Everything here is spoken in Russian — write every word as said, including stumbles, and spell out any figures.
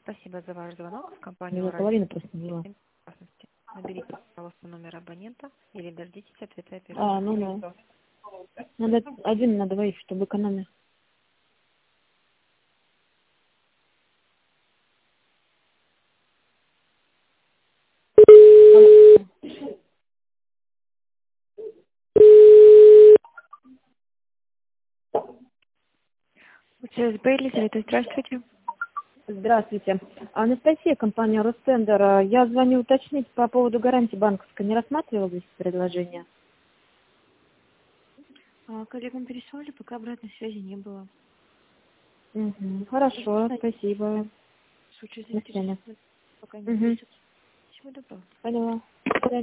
Спасибо за ваш звонок в компанию Я половину просто не взяла. безопасности. Наберите, пожалуйста, номер абонента или дождитесь ответа оператора. А, ну да. Надо один на двоих, чтобы экономия. ЦСБ, Елизавета, здравствуйте. Здравствуйте. Анастасия, компания Ростендер. Я звоню уточнить по поводу гарантии банковской. Не рассматривала здесь предложение? А, коллегам переслали, пока обратной связи не было. Угу. Хорошо, спасибо. В случае До свидания. заинтересованности пока не Угу. пишут. Всего доброго. Поняла.